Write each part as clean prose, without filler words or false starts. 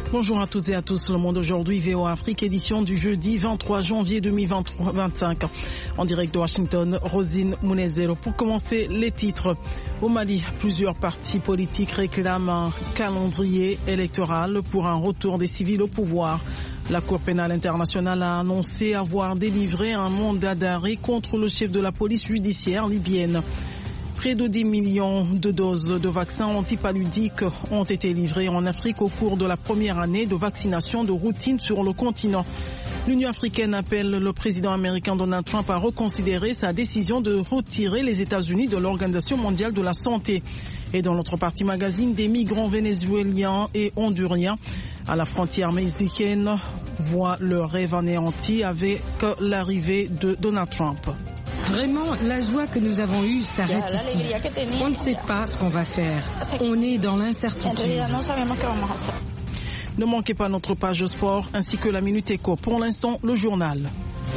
Bonjour à tous et à tous. Le Monde aujourd'hui, VOA Afrique, édition du jeudi 23 janvier 2025. En direct de Washington, Rosine Mounezero. Pour commencer, les titres. Au Mali, plusieurs partis politiques réclament un calendrier électoral pour un retour des civils au pouvoir. La Cour pénale internationale a annoncé avoir délivré un mandat d'arrêt contre le chef de la police judiciaire libyenne. Près de 10 millions de doses de vaccins antipaludiques ont été livrées en Afrique au cours de la première année de vaccination de routine sur le continent. L'Union africaine appelle le président américain Donald Trump à reconsidérer sa décision de retirer les États-Unis de l'Organisation mondiale de la santé. Et dans notre partie magazine, des migrants vénézuéliens et honduriens à la frontière mexicaine voient leur rêve anéanti avec l'arrivée de Donald Trump. Vraiment, la joie que nous avons eue s'arrête ici. On ne sait pas ce qu'on va faire. On est dans l'incertitude. Ne manquez pas notre page sport ainsi que la Minute Éco. Pour l'instant, le journal.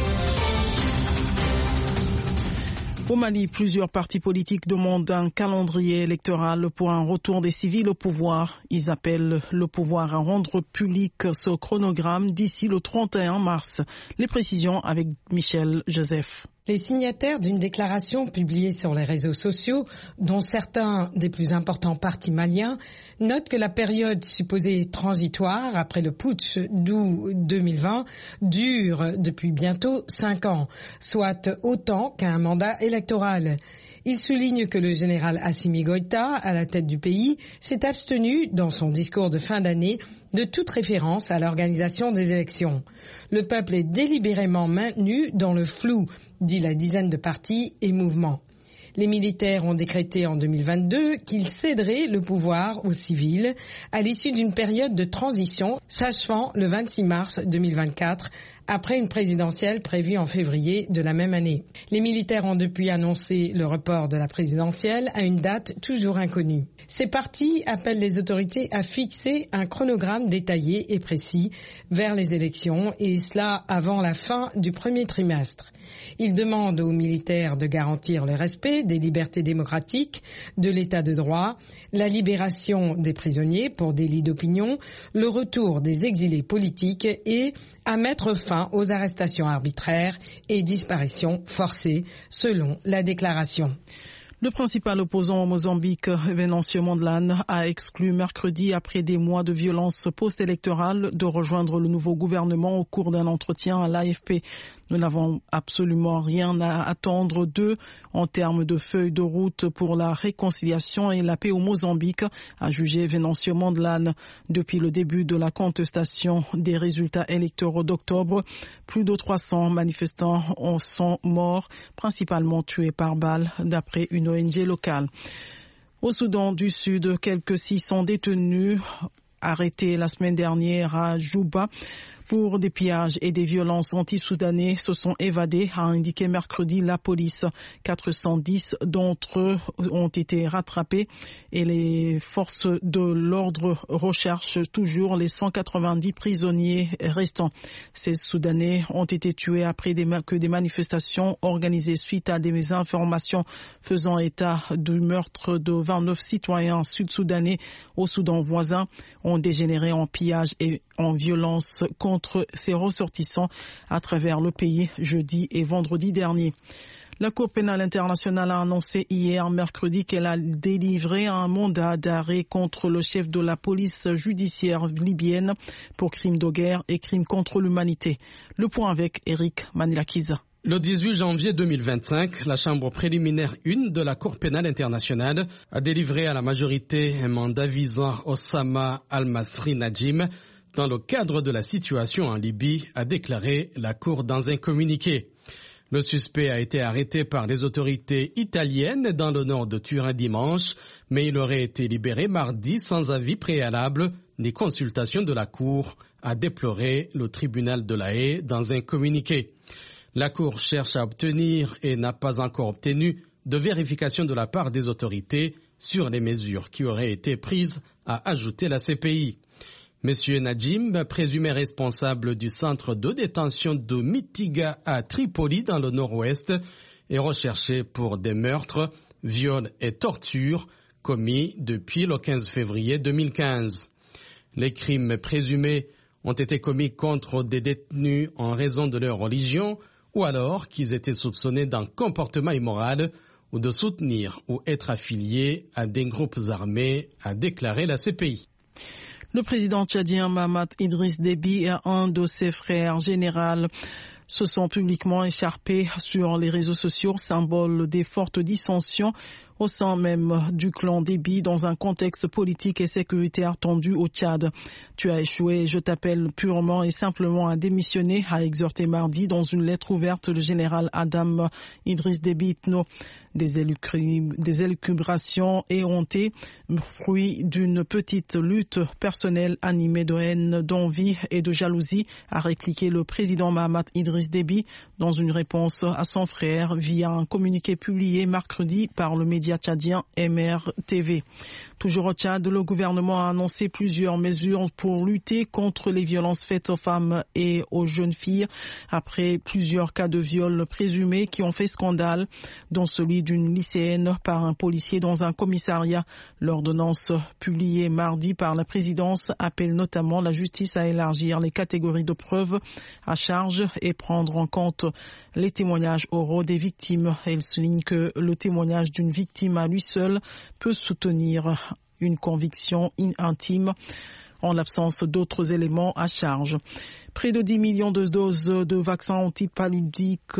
Au Mali, plusieurs partis politiques demandent un calendrier électoral pour un retour des civils au pouvoir. Ils appellent le pouvoir à rendre public ce chronogramme d'ici le 31 mars. Les précisions avec Michel Joseph. Les signataires d'une déclaration publiée sur les réseaux sociaux, dont certains des plus importants partis maliens, notent que la période supposée transitoire après le putsch d'août 2020 dure depuis bientôt 5 ans, soit autant qu'un mandat électoral. Il souligne que le général Assimi Goïta, à la tête du pays, s'est abstenu, dans son discours de fin d'année, de toute référence à l'organisation des élections. Le peuple est délibérément maintenu dans le flou, dit la dizaine de partis et mouvements. Les militaires ont décrété en 2022 qu'ils céderaient le pouvoir aux civils à l'issue d'une période de transition s'achevant le 26 mars 2024, après une présidentielle prévue en février de la même année. Les militaires ont depuis annoncé le report de la présidentielle à une date toujours inconnue. Ces partis appellent les autorités à fixer un chronogramme détaillé et précis vers les élections, et cela avant la fin du premier trimestre. Ils demandent aux militaires de garantir le respect des libertés démocratiques, de l'état de droit, la libération des prisonniers pour délit d'opinion, le retour des exilés politiques et à mettre fin aux arrestations arbitraires et disparitions forcées, selon la déclaration. Le principal opposant au Mozambique, Venancio Mondlane, a exclu mercredi, après des mois de violence post-électorale, de rejoindre le nouveau gouvernement au cours d'un entretien à l'AFP. Nous n'avons absolument rien à attendre d'eux en termes de feuille de route pour la réconciliation et la paix au Mozambique, a jugé Venancio Mondlane. Depuis le début de la contestation des résultats électoraux d'octobre, plus de 300 manifestants sont morts, principalement tués par balles, d'après une ONG locale. Au Soudan du Sud, quelques 600 détenus arrêtés la semaine dernière à Juba pour des pillages et des violences anti-soudanais se sont évadés, a indiqué mercredi la police. 410 d'entre eux ont été rattrapés et les forces de l'ordre recherchent toujours les 190 prisonniers restants. Ces Soudanais ont été tués après que des manifestations organisées suite à des informations faisant état du meurtre de 29 citoyens sud-soudanais au Soudan voisin ont dégénéré en pillage et en violence contre ses ressortissants à travers le pays jeudi et vendredi dernier. La Cour pénale internationale a annoncé hier, mercredi, qu'elle a délivré un mandat d'arrêt contre le chef de la police judiciaire libyenne pour crimes de guerre et crimes contre l'humanité. Le point avec Eric Manilakiza. Le 18 janvier 2025, la chambre préliminaire 1 de la Cour pénale internationale a délivré à la majorité un mandat visant Osama al-Masri Najim dans le cadre de la situation en Libye, a déclaré la Cour dans un communiqué. Le suspect a été arrêté par les autorités italiennes dans le nord de Turin dimanche, mais il aurait été libéré mardi sans avis préalable ni consultation de la Cour, a déploré le tribunal de La Haye dans un communiqué. La Cour cherche à obtenir et n'a pas encore obtenu de vérification de la part des autorités sur les mesures qui auraient été prises, a ajouté la CPI. Monsieur Najim, présumé responsable du centre de détention de Mitiga à Tripoli dans le nord-ouest, est recherché pour des meurtres, viols et tortures commis depuis le 15 février 2015. Les crimes présumés ont été commis contre des détenus en raison de leur religion ou alors qu'ils étaient soupçonnés d'un comportement immoral ou de soutenir ou être affiliés à des groupes armés, a déclaré la CPI. Le président tchadien Mahamat Idriss Déby et un de ses frères généraux se sont publiquement écharpés sur les réseaux sociaux, symbole des fortes dissensions au sein même du clan Déby dans un contexte politique et sécuritaire tendu au Tchad. Tu as échoué, je t'appelle purement et simplement à démissionner, a exhorté mardi dans une lettre ouverte le général Adam Idriss Déby Itno. Des élucubrations éhontées, fruit d'une petite lutte personnelle animée de haine, d'envie et de jalousie, a répliqué le président Mahamat Idriss Déby dans une réponse à son frère via un communiqué publié mercredi par le média tchadien MRTV. Toujours au Tchad, le gouvernement a annoncé plusieurs mesures pour lutter contre les violences faites aux femmes et aux jeunes filles après plusieurs cas de viol présumés qui ont fait scandale, dont celui d'une lycéenne par un policier dans un commissariat. L'ordonnance publiée mardi par la présidence appelle notamment la justice à élargir les catégories de preuves à charge et prendre en compte les témoignages oraux des victimes. Elle souligne que le témoignage d'une victime à lui seul peut soutenir une conviction intime en l'absence d'autres éléments à charge. Près de 10 millions de doses de vaccins antipaludiques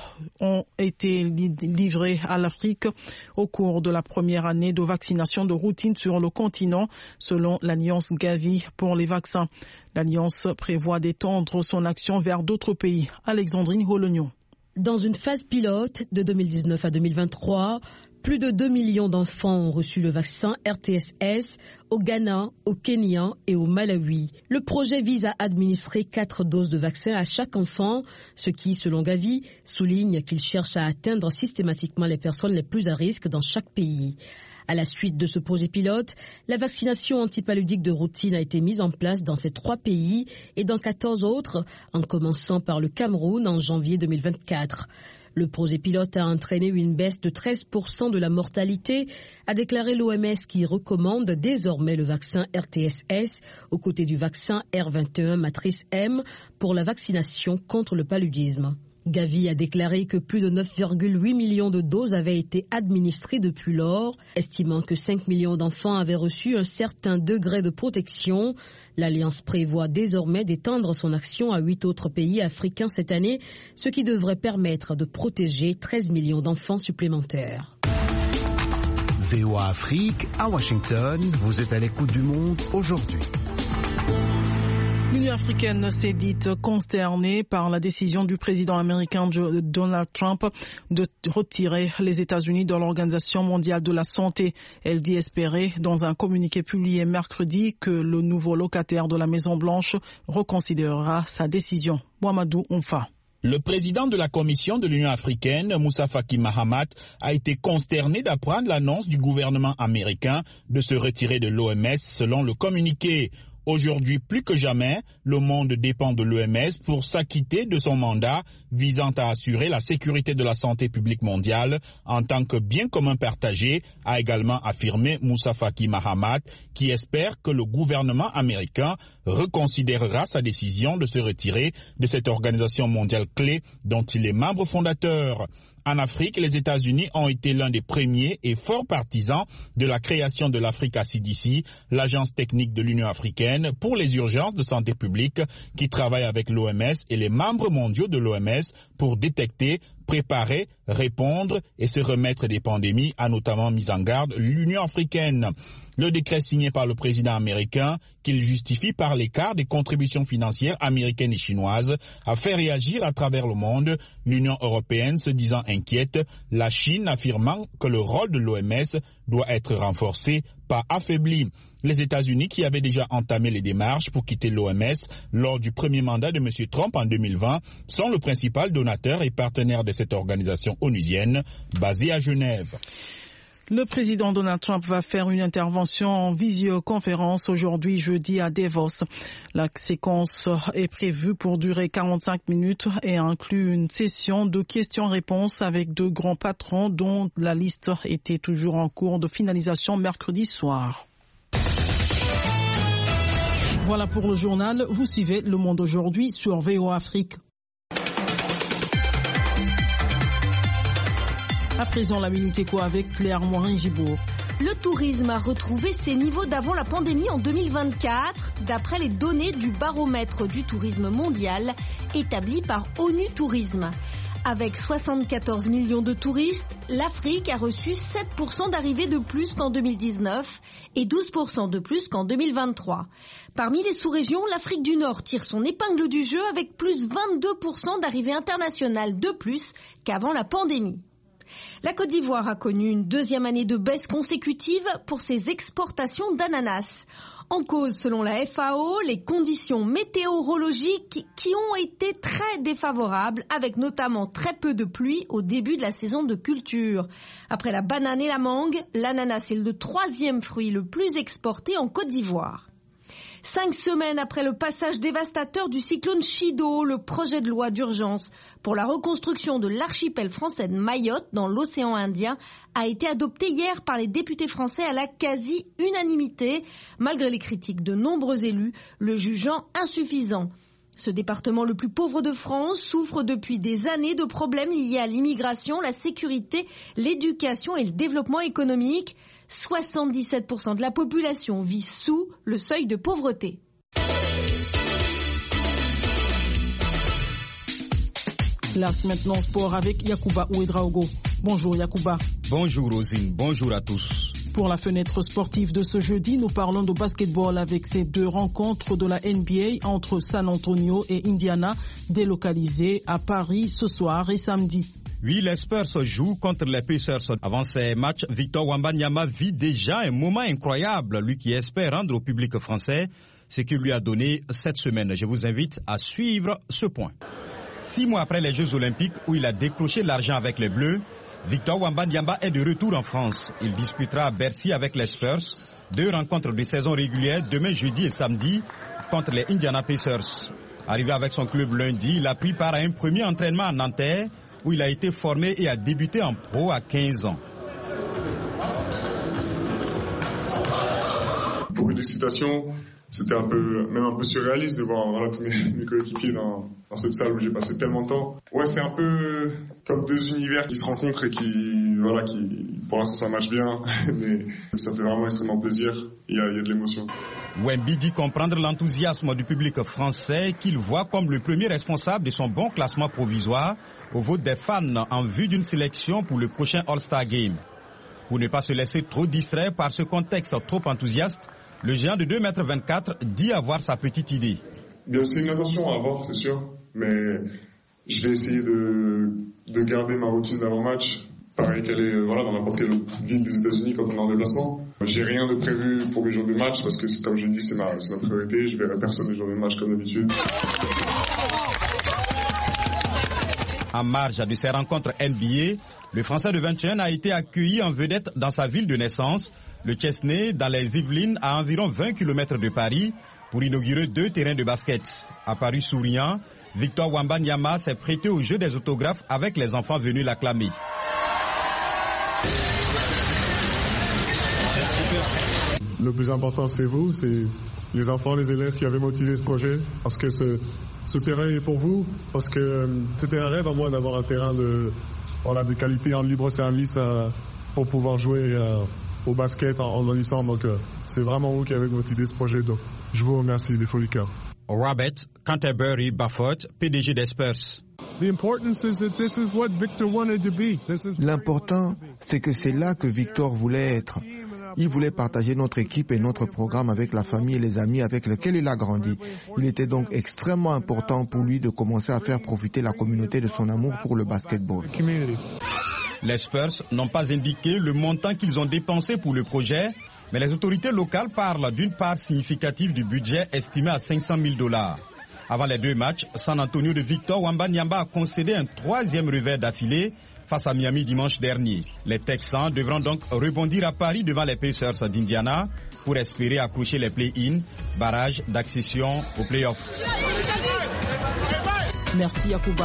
ont été livrées à l'Afrique au cours de la première année de vaccination de routine sur le continent, selon l'Alliance Gavi pour les vaccins. L'Alliance prévoit d'étendre son action vers d'autres pays. Alexandrine Holognon. Dans une phase pilote de 2019 à 2023, plus de 2 millions d'enfants ont reçu le vaccin RTSS au Ghana, au Kenya et au Malawi. Le projet vise à administrer 4 doses de vaccin à chaque enfant, ce qui, selon Gavi, souligne qu'il cherche à atteindre systématiquement les personnes les plus à risque dans chaque pays. À la suite de ce projet pilote, la vaccination antipaludique de routine a été mise en place dans ces 3 pays et dans 14 autres, en commençant par le Cameroun en janvier 2024. Le projet pilote a entraîné une baisse de 13% de la mortalité, a déclaré l'OMS qui recommande désormais le vaccin RTSS aux côtés du vaccin R21 matrice M pour la vaccination contre le paludisme. Gavi a déclaré que plus de 9,8 millions de doses avaient été administrées depuis lors, estimant que 5 millions d'enfants avaient reçu un certain degré de protection. L'Alliance prévoit désormais d'étendre son action à 8 autres pays africains cette année, ce qui devrait permettre de protéger 13 millions d'enfants supplémentaires. VOA Afrique, à Washington, vous êtes à l'écoute du monde aujourd'hui. L'Union africaine s'est dite consternée par la décision du président américain Donald Trump de retirer les États-Unis de l'Organisation mondiale de la santé. Elle dit espérer, dans un communiqué publié mercredi, que le nouveau locataire de la Maison-Blanche reconsidérera sa décision. Mouamadou Oumfa. Le président de la Commission de l'Union africaine, Moussa Faki Mahamat, a été consterné d'apprendre l'annonce du gouvernement américain de se retirer de l'OMS selon le communiqué. Aujourd'hui, plus que jamais, le monde dépend de l'OMS pour s'acquitter de son mandat visant à assurer la sécurité de la santé publique mondiale en tant que bien commun partagé, a également affirmé Moussa Faki Mahamat, qui espère que le gouvernement américain reconsidérera sa décision de se retirer de cette organisation mondiale clé dont il est membre fondateur. En Afrique, les États-Unis ont été l'un des premiers et forts partisans de la création de l'Africa CDC, l'agence technique de l'Union africaine pour les urgences de santé publique, qui travaille avec l'OMS et les membres mondiaux de l'OMS pour détecter, préparer, répondre et se remettre des pandémies, a notamment mis en garde l'Union africaine. Le décret signé par le président américain, qu'il justifie par l'écart des contributions financières américaines et chinoises, a fait réagir à travers le monde, l'Union européenne se disant inquiète, la Chine affirmant que le rôle de l'OMS doit être renforcé, pas affaibli. Les États-Unis, qui avaient déjà entamé les démarches pour quitter l'OMS lors du premier mandat de M. Trump en 2020, sont le principal donateur et partenaire de cette organisation onusienne basée à Genève. Le président Donald Trump va faire une intervention en visioconférence aujourd'hui jeudi à Davos. La séquence est prévue pour durer 45 minutes et inclut une session de questions-réponses avec 2 grands patrons dont la liste était toujours en cours de finalisation mercredi soir. Voilà pour le journal. Vous suivez Le Monde aujourd'hui sur VOA Afrique. À présent, la Minute Éco avec Claire Morin-Gibourg. Le tourisme a retrouvé ses niveaux d'avant la pandémie en 2024, d'après les données du baromètre du tourisme mondial établi par ONU Tourisme. Avec 74 millions de touristes, l'Afrique a reçu 7% d'arrivées de plus qu'en 2019 et 12% de plus qu'en 2023. Parmi les sous-régions, l'Afrique du Nord tire son épingle du jeu avec plus 22% d'arrivées internationales de plus qu'avant la pandémie. La Côte d'Ivoire a connu une deuxième année de baisse consécutive pour ses exportations d'ananas. En cause, selon la FAO, les conditions météorologiques qui ont été très défavorables, avec notamment très peu de pluie au début de la saison de culture. Après la banane et la mangue, l'ananas est le troisième fruit le plus exporté en Côte d'Ivoire. 5 semaines après le passage dévastateur du cyclone Chido, le projet de loi d'urgence pour la reconstruction de l'archipel français de Mayotte dans l'océan Indien a été adopté hier par les députés français à la quasi-unanimité, malgré les critiques de nombreux élus, le jugeant insuffisant. Ce département le plus pauvre de France souffre depuis des années de problèmes liés à l'immigration, la sécurité, l'éducation et le développement économique. 77% de la population vit sous le seuil de pauvreté. Place maintenant sport avec Yacouba Ouedraogo. Bonjour Yacouba. Bonjour Rosine, bonjour à tous. Pour la fenêtre sportive de ce jeudi, nous parlons de basketball avec ces deux rencontres de la NBA entre San Antonio et Indiana, délocalisées à Paris ce soir et samedi. Oui, les Spurs jouent contre les Pacers. Avant ces matchs, Victor Wembanyama vit déjà un moment incroyable, lui qui espère rendre au public français ce qu'il lui a donné cette semaine. Je vous invite à suivre ce point. 6 mois après les Jeux Olympiques où il a décroché l'argent avec les Bleus, Victor Wembanyama est de retour en France. Il disputera à Bercy avec les Spurs 2 rencontres de saison régulière demain jeudi et samedi contre les Indiana Pacers. Arrivé avec son club lundi, il a pris part à un premier entraînement à Nanterre où il a été formé et a débuté en pro à 15 ans. Beaucoup d'excitation, c'était même un peu surréaliste de voir tous mes coéquipiers dans cette salle où j'ai passé tellement de temps. Ouais, c'est un peu comme deux univers qui se rencontrent et qui pour l'instant ça marche bien, mais ça fait vraiment extrêmement plaisir, il y a de l'émotion. Wemby dit comprendre l'enthousiasme du public français qu'il voit comme le premier responsable de son bon classement provisoire au vote des fans en vue d'une sélection pour le prochain All-Star Game. Pour ne pas se laisser trop distraire par ce contexte trop enthousiaste, le géant de 2,24 m dit avoir sa petite idée. Bien, c'est une attention à avoir, c'est sûr, mais je vais essayer de garder ma routine d'avant-match, pareil qu'elle est dans n'importe quelle ville des États-Unis quand on est en déplacement. J'ai rien de prévu pour les jours de match parce que, comme je l'ai dit, c'est ma priorité. Je verrai personne les jours de match comme d'habitude. En marge de ces rencontres NBA, le Français de 21 a été accueilli en vedette dans sa ville de naissance, le Chesnay, dans les Yvelines, à environ 20 km de Paris, pour inaugurer 2 terrains de basket. Apparu souriant, Victor Wembanyama s'est prêté au jeu des autographes avec les enfants venus l'acclamer. Le plus important, c'est vous, c'est les enfants, les élèves qui avaient motivé ce projet, parce que ce terrain est pour vous, parce que c'était un rêve à moi d'avoir un terrain de qualité en libre service pour pouvoir jouer au basket en licence. Donc c'est vraiment vous qui avez motivé ce projet. Donc je vous remercie des folies cœurs. Robert Canterbury Baffert, PDG des Spurs. L'important, c'est que c'est là que Victor voulait être. Il voulait partager notre équipe et notre programme avec la famille et les amis avec lesquels il a grandi. Il était donc extrêmement important pour lui de commencer à faire profiter la communauté de son amour pour le basketball. Les Spurs n'ont pas indiqué le montant qu'ils ont dépensé pour le projet, mais les autorités locales parlent d'une part significative du budget estimé à $500,000. Avant les 2 matchs, San Antonio de Victor Wembanyama a concédé un 3e revers d'affilée face à Miami dimanche dernier. Les Texans devront donc rebondir à Paris devant les Pacers d'Indiana pour espérer accrocher les play-in, barrage d'accession aux play-offs. Merci Yacouba.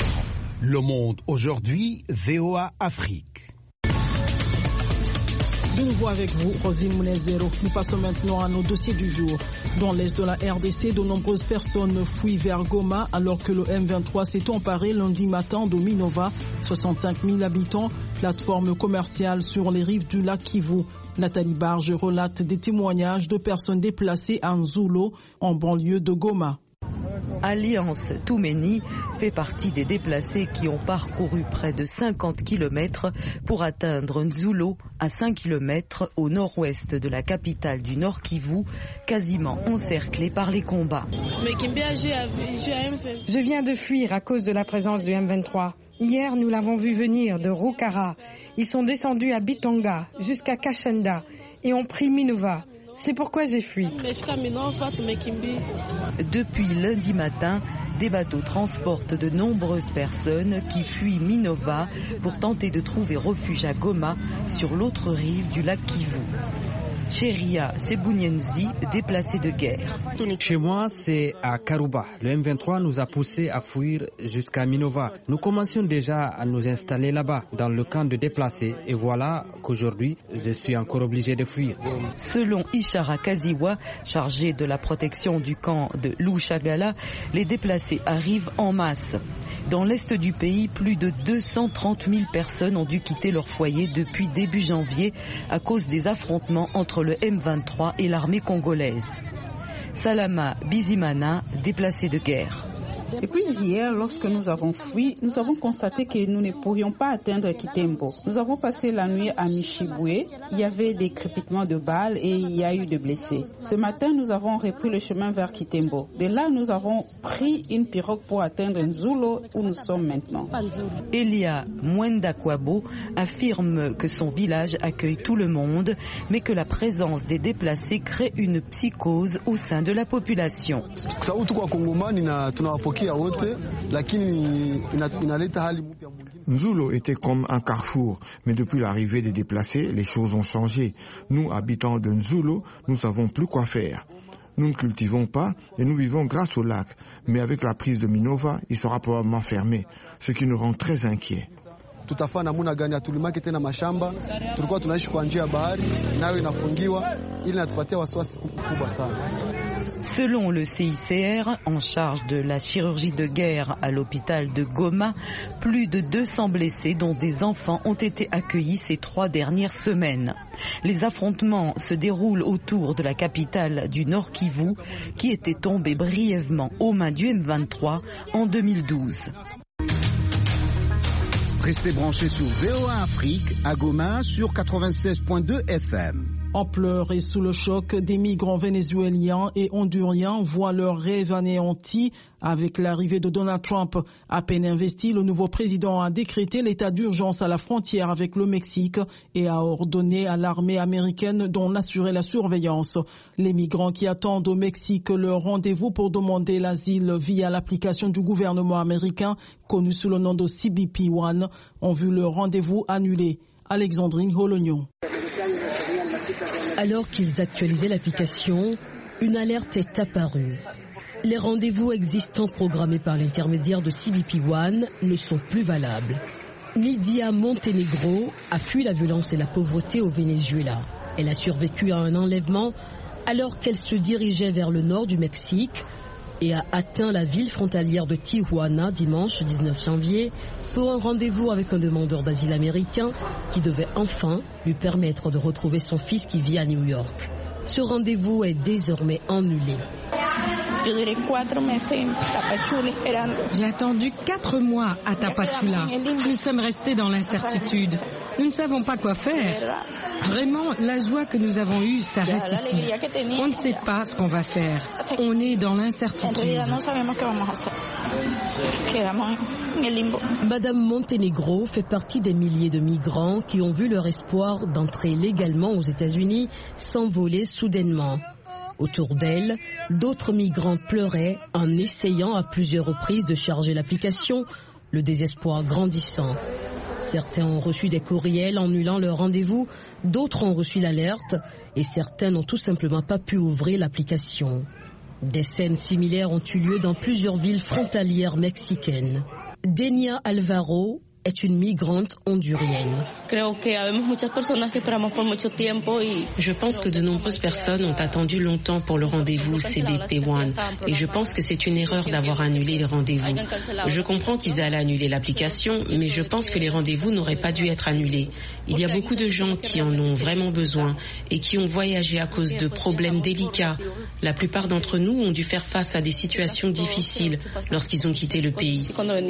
Le Monde aujourd'hui, VOA Afrique. De nouveau avec vous, Rosine Mounezero. Nous passons maintenant à nos dossiers du jour. Dans l'est de la RDC, de nombreuses personnes fuient vers Goma alors que le M23 s'est emparé lundi matin de Minova. 65 000 habitants, plateforme commerciale sur les rives du lac Kivu. Nathalie Barge relate des témoignages de personnes déplacées à Nzulo, en banlieue de Goma. Alliance Toumeni fait partie des déplacés qui ont parcouru près de 50 km pour atteindre Nzulo, à 5 km au nord-ouest de la capitale du Nord Kivu, quasiment encerclée par les combats. Je viens de fuir à cause de la présence du M23. Hier, nous l'avons vu venir de Rukara. Ils sont descendus à Bitanga jusqu'à Kashanda et ont pris Minova. C'est pourquoi j'ai fui. Depuis lundi matin, des bateaux transportent de nombreuses personnes qui fuient Minova pour tenter de trouver refuge à Goma, sur l'autre rive du lac Kivu. Cheria Sebunyenzi, déplacé de guerre. Chez moi, c'est à Karuba. Le M23 nous a poussés à fuir jusqu'à Minova. Nous commencions déjà à nous installer là-bas, dans le camp de déplacés. Et voilà qu'aujourd'hui, je suis encore obligé de fuir. Selon Ishara Kaziwa, chargé de la protection du camp de Lushagala, les déplacés arrivent en masse. Dans l'est du pays, plus de 230 000 personnes ont dû quitter leur foyer depuis début janvier à cause des affrontements entre le M23 et l'armée congolaise. Salama Bizimana, déplacé de guerre. Et puis hier, lorsque nous avons fui, nous avons constaté que nous ne pourrions pas atteindre Kitembo. Nous avons passé la nuit à Michiboué. Il y avait des crépitements de balles et il y a eu des blessés. Ce matin, nous avons repris le chemin vers Kitembo. De là, nous avons pris une pirogue pour atteindre Nzulo, où nous sommes maintenant. Elia Mwendakwabo affirme que son village accueille tout le monde, mais que la présence des déplacés crée une psychose au sein de la population. Nzulo était comme un carrefour, mais depuis l'arrivée des déplacés, les choses ont changé. Nous, habitants de Nzulo, nous savons plus quoi faire. Nous ne cultivons pas et nous vivons grâce au lac, mais avec la prise de Minova, il sera probablement fermé, ce qui nous rend très inquiets. Selon le CICR, en charge de la chirurgie de guerre à l'hôpital de Goma, plus de 200 blessés, dont des enfants, ont été accueillis ces 3 dernières semaines. Les affrontements se déroulent autour de la capitale du Nord Kivu, qui était tombée brièvement aux mains du M23 en 2012. Restez branchés sur VOA Afrique à Goma sur 96.2 FM. En pleurs et sous le choc, des migrants vénézuéliens et honduriens voient leur rêve anéanti avec l'arrivée de Donald Trump. À peine investi, le nouveau président a décrété l'état d'urgence à la frontière avec le Mexique et a ordonné à l'armée américaine d'en assurer la surveillance. Les migrants qui attendent au Mexique leur rendez-vous pour demander l'asile via l'application du gouvernement américain, connue sous le nom de CBP One, ont vu leur rendez-vous annulé. Alexandrine Holognon. Alors qu'ils actualisaient l'application, une alerte est apparue. Les rendez-vous existants programmés par l'intermédiaire de CBP One ne sont plus valables. Nidia Montenegro a fui la violence et la pauvreté au Venezuela. Elle a survécu à un enlèvement alors qu'elle se dirigeait vers le nord du Mexique et a atteint la ville frontalière de Tijuana dimanche 19 janvier pour un rendez-vous avec un demandeur d'asile américain qui devait enfin lui permettre de retrouver son fils qui vit à New York. Ce rendez-vous est désormais annulé. J'ai attendu 4 mois à Tapachula. Nous sommes restés dans l'incertitude. Nous ne savons pas quoi faire. Vraiment, la joie que nous avons eue s'arrête ici. On ne sait pas ce qu'on va faire. On est dans l'incertitude. Madame Montenegro fait partie des milliers de migrants qui ont vu leur espoir d'entrer légalement aux États-Unis s'envoler soudainement. Autour d'elle, d'autres migrants pleuraient en essayant à plusieurs reprises de charger l'application, le désespoir grandissant. Certains ont reçu des courriels annulant leur rendez-vous, d'autres ont reçu l'alerte et certains n'ont tout simplement pas pu ouvrir l'application. Des scènes similaires ont eu lieu dans plusieurs villes frontalières mexicaines. Denia Alvaro est une migrante hondurienne. Je pense que de nombreuses personnes ont attendu longtemps pour le rendez-vous CBP1 et je pense que c'est une erreur d'avoir annulé les rendez-vous. Je comprends qu'ils allaient annuler l'application, mais je pense que les rendez-vous n'auraient pas dû être annulés. Il y a beaucoup de gens qui en ont vraiment besoin et qui ont voyagé à cause de problèmes délicats. La plupart d'entre nous ont dû faire face à des situations difficiles lorsqu'ils ont quitté le pays.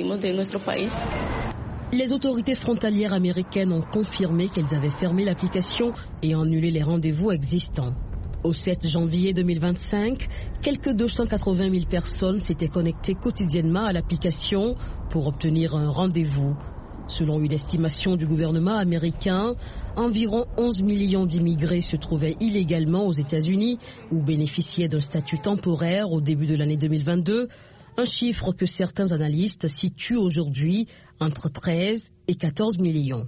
Les autorités frontalières américaines ont confirmé qu'elles avaient fermé l'application et annulé les rendez-vous existants. Au 7 janvier 2025, quelques 280 000 personnes s'étaient connectées quotidiennement à l'application pour obtenir un rendez-vous. Selon une estimation du gouvernement américain, environ 11 millions d'immigrés se trouvaient illégalement aux États-Unis ou bénéficiaient d'un statut temporaire au début de l'année 2022, un chiffre que certains analystes situent aujourd'hui entre 13 et 14 millions.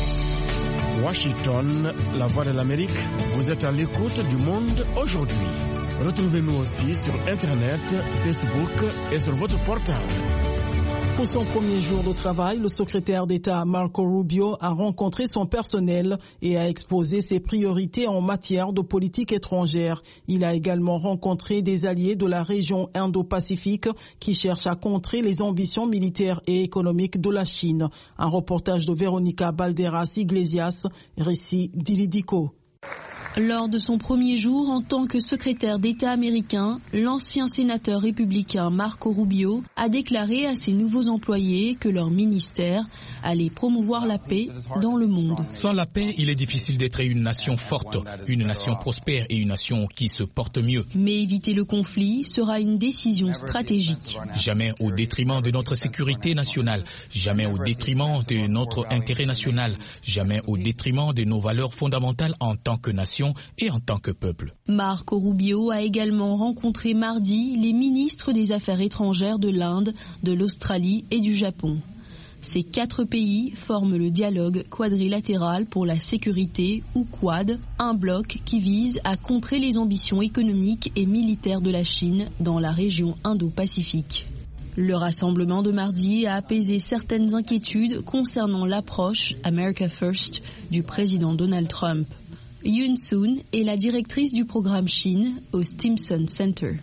Washington, la voix de l'Amérique, vous êtes à l'écoute du monde aujourd'hui. Retrouvez-nous aussi sur Internet, Facebook et sur votre portable. Pour son premier jour de travail, le secrétaire d'État Marco Rubio a rencontré son personnel et a exposé ses priorités en matière de politique étrangère. Il a également rencontré des alliés de la région Indo-Pacifique qui cherchent à contrer les ambitions militaires et économiques de la Chine. Un reportage de Veronica Balderas Iglesias, récit d'Ilidico. Lors de son premier jour en tant que secrétaire d'État américain, l'ancien sénateur républicain Marco Rubio a déclaré à ses nouveaux employés que leur ministère allait promouvoir la paix dans le monde. Sans la paix, il est difficile d'être une nation forte, une nation prospère et une nation qui se porte mieux. Mais éviter le conflit sera une décision stratégique. Jamais au détriment de notre sécurité nationale, jamais au détriment de notre intérêt national, jamais au détriment de nos valeurs fondamentales en tant que nation et en tant que peuple. Marco Rubio a également rencontré mardi les ministres des Affaires étrangères de l'Inde, de l'Australie et du Japon. Ces 4 pays forment le dialogue quadrilatéral pour la sécurité ou Quad, un bloc qui vise à contrer les ambitions économiques et militaires de la Chine dans la région Indo-Pacifique. Le rassemblement de mardi a apaisé certaines inquiétudes concernant l'approche America First du président Donald Trump. Yoon Soon est la directrice du programme Chine au Stimson Center.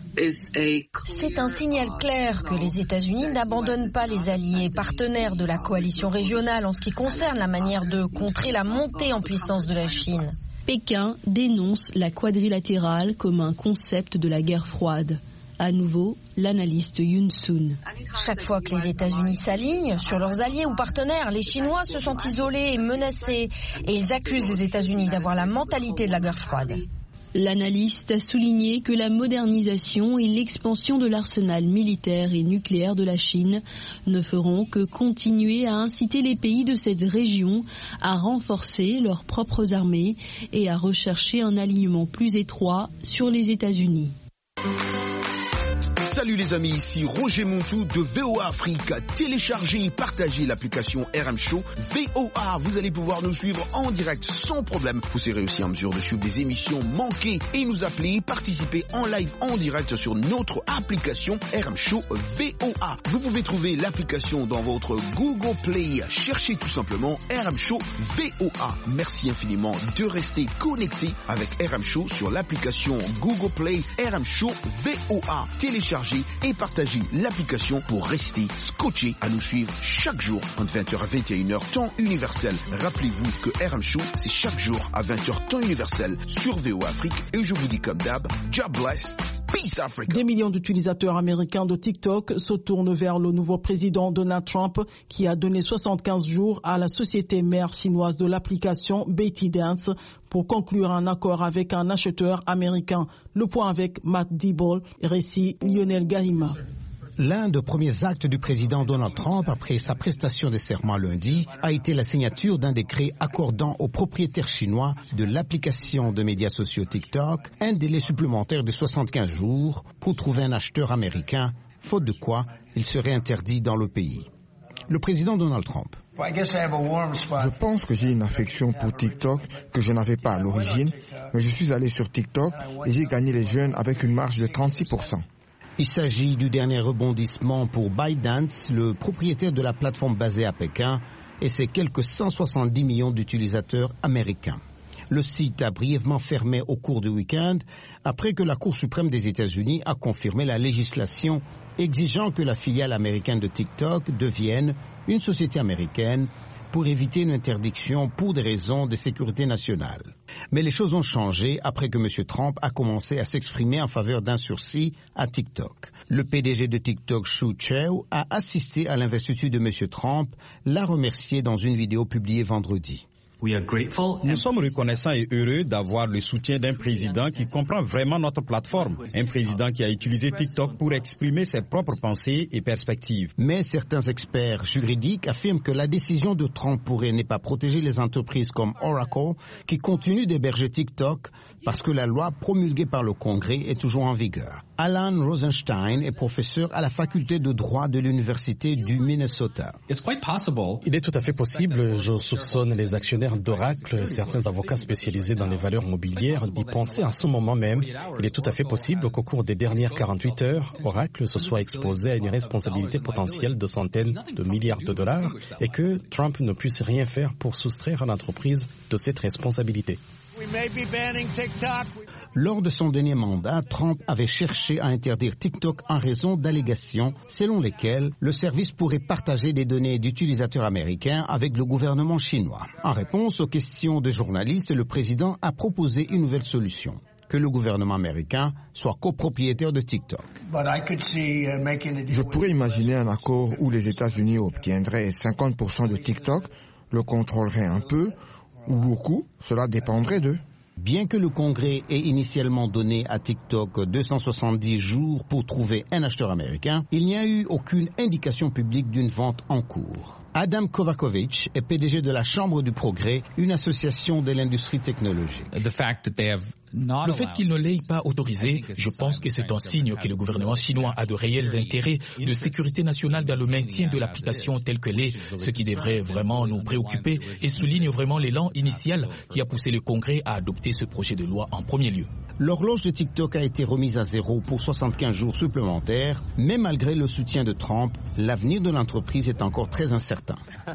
C'est un signal clair que les États-Unis n'abandonnent pas les alliés partenaires de la coalition régionale en ce qui concerne la manière de contrer la montée en puissance de la Chine. Pékin dénonce la quadrilatérale comme un concept de la guerre froide. À nouveau, l'analyste Yoon Soon. Chaque fois que les États-Unis s'alignent sur leurs alliés ou partenaires, les Chinois se sentent isolés et menacés et ils accusent les États-Unis d'avoir la mentalité de la guerre froide. L'analyste a souligné que la modernisation et l'expansion de l'arsenal militaire et nucléaire de la Chine ne feront que continuer à inciter les pays de cette région à renforcer leurs propres armées et à rechercher un alignement plus étroit sur les États-Unis. Salut les amis, ici Roger Montou de VOA Afrique. Téléchargez et partagez l'application RM Show VOA. Vous allez pouvoir nous suivre en direct sans problème. Vous serez aussi en mesure de suivre des émissions manquées et nous appeler, participer en live en direct sur notre application RM Show VOA. Vous pouvez trouver l'application dans votre Google Play. Cherchez tout simplement RM Show VOA. Merci infiniment de rester connecté avec RM Show sur l'application Google Play RM Show VOA. Téléchargez et partagez l'application pour rester scotché à nous suivre chaque jour entre 20h à 21h temps universel. Rappelez-vous que RM Show, c'est chaque jour à 20h temps universel sur VOA Afrique. Et je vous dis comme d'hab, God bless, peace Africa. Des millions d'utilisateurs américains de TikTok se tournent vers le nouveau président Donald Trump qui a donné 75 jours à la société mère chinoise de l'application ByteDance pour conclure un accord avec un acheteur américain. Le point avec Matt Diebel, récit Lionel Galima. L'un des premiers actes du président Donald Trump après sa prestation de serment lundi a été la signature d'un décret accordant aux propriétaires chinois de l'application de médias sociaux TikTok un délai supplémentaire de 75 jours pour trouver un acheteur américain, faute de quoi il serait interdit dans le pays. Le président Donald Trump. Je pense que j'ai une affection pour TikTok que je n'avais pas à l'origine, mais je suis allé sur TikTok et j'ai gagné les jeunes avec une marge de 36%. Il s'agit du dernier rebondissement pour ByteDance, le propriétaire de la plateforme basée à Pékin, et ses quelques 170 millions d'utilisateurs américains. Le site a brièvement fermé au cours du week-end après que la Cour suprême des États-Unis a confirmé la législation exigeant que la filiale américaine de TikTok devienne une société américaine pour éviter une interdiction pour des raisons de sécurité nationale. Mais les choses ont changé après que M. Trump a commencé à s'exprimer en faveur d'un sursis à TikTok. Le PDG de TikTok, Shou Chew, a assisté à l'investiture de M. Trump, l'a remercié dans une vidéo publiée vendredi. Nous sommes reconnaissants et heureux d'avoir le soutien d'un président qui comprend vraiment notre plateforme. Un président qui a utilisé TikTok pour exprimer ses propres pensées et perspectives. Mais certains experts juridiques affirment que la décision de Trump pourrait ne pas protéger les entreprises comme Oracle qui continuent d'héberger TikTok parce que la loi promulguée par le Congrès est toujours en vigueur. Alan Rosenstein est professeur à la faculté de droit de l'Université du Minnesota. Il est tout à fait possible, je soupçonne les actionnaires d'Oracle, certains avocats spécialisés dans les valeurs mobilières, d'y penser à ce moment même. Il est tout à fait possible qu'au cours des dernières 48 heures, Oracle se soit exposé à une responsabilité potentielle de centaines de milliards de dollars et que Trump ne puisse rien faire pour soustraire l'entreprise de cette responsabilité. Lors de son dernier mandat, Trump avait cherché à interdire TikTok en raison d'allégations selon lesquelles le service pourrait partager des données d'utilisateurs américains avec le gouvernement chinois. En réponse aux questions des journalistes, le président a proposé une nouvelle solution, que le gouvernement américain soit copropriétaire de TikTok. Je pourrais imaginer un accord où les États-Unis obtiendraient 50% de TikTok, le contrôleraient un peu ou beaucoup, cela dépendrait d'eux. Bien que le Congrès ait initialement donné à TikTok 270 jours pour trouver un acheteur américain, il n'y a eu aucune indication publique d'une vente en cours. Adam Kovakovic est PDG de la Chambre du Progrès, une association de l'industrie technologique. Le fait qu'il ne l'ait pas autorisé, je pense que c'est un signe que le gouvernement chinois a de réels intérêts de sécurité nationale dans le maintien de l'application telle qu'elle est, ce qui devrait vraiment nous préoccuper et souligne vraiment l'élan initial qui a poussé le Congrès à adopter ce projet de loi en premier lieu. L'horloge de TikTok a été remise à zéro pour 75 jours supplémentaires, mais malgré le soutien de Trump, l'avenir de l'entreprise est encore très incertain.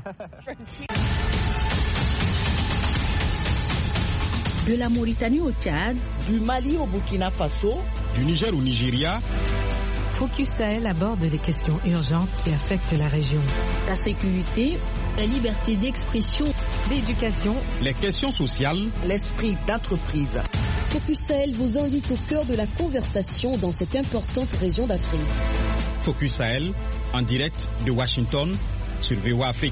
De la Mauritanie au Tchad, du Mali au Burkina Faso, du Niger au Nigeria. Focus Sahel aborde les questions urgentes qui affectent la région. La sécurité, la liberté d'expression, l'éducation, les questions sociales, l'esprit d'entreprise. Focus Sahel vous invite au cœur de la conversation dans cette importante région d'Afrique. Focus Sahel, en direct de Washington, sur VOA Afrique.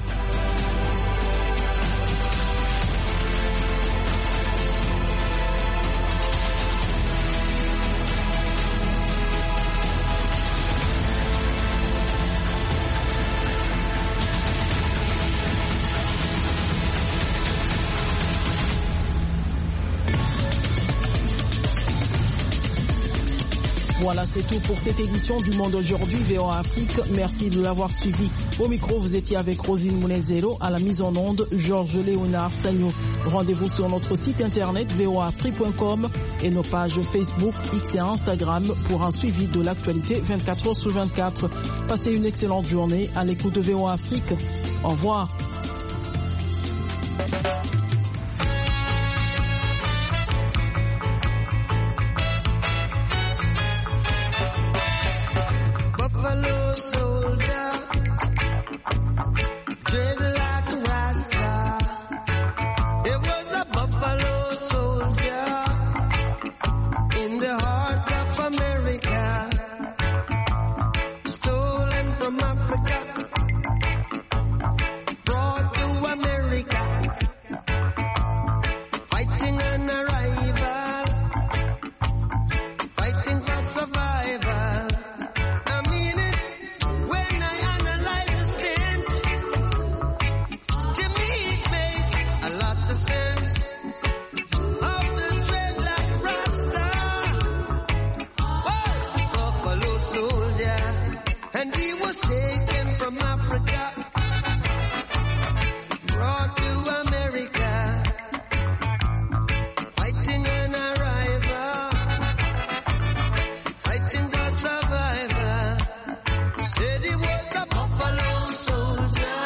Voilà, c'est tout pour cette édition du Monde aujourd'hui, VOA Afrique. Merci de l'avoir suivi. Au micro, vous étiez avec Rosine Mounezero, à la mise en onde, Georges Léonard Sagno. Rendez-vous sur notre site internet voafrique.com et nos pages Facebook, X et Instagram pour un suivi de l'actualité 24 heures sur 24. Passez une excellente journée à l'écoute de VOA Afrique. Au revoir. Buffalo soldier,